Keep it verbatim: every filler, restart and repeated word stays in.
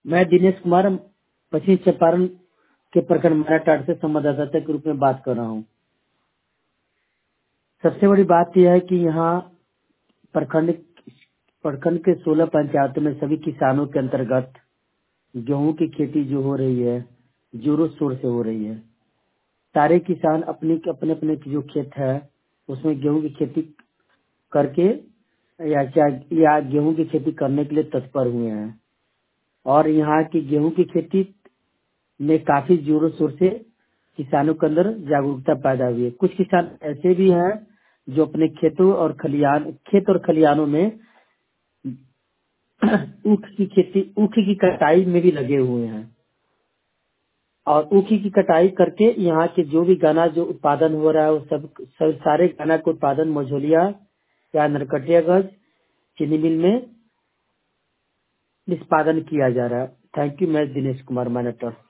मैं दिनेश कुमार पश्चिम चंपारण के प्रखंड माराटाड़ से संवाददाता के रूप में बात कर रहा हूँ। सबसे बड़ी बात यह है कि यहाँ प्रखंड प्रखंड के सोलह पंचायतों में सभी किसानों के अंतर्गत गेहूं की खेती जो हो रही है जोरों शोर से हो रही है। सारे किसान अपने अपने अपने जो खेत है उसमें गेहूं की खेती करके या चाहे या गेहूं की खेती करने के लिए तत्पर हुए हैं और यहाँ की गेहूं की खेती में काफी जोरों शोर से किसानों के अंदर जागरूकता पैदा हुई है। कुछ किसान ऐसे भी हैं जो अपने खेतों और खलियान खेत और खलियानों में ऊख की खेती ऊख की कटाई में भी लगे हुए हैं और ऊखी की कटाई करके यहाँ के जो भी गन्ना जो उत्पादन हो रहा है वो सब, सब सारे गन्ना का उत्पादन मझोलिया या नरकटियागंज चीनी मिल में निष्पादन किया जा रहा है। Thank you. मैं दिनेश कुमार मानेटर।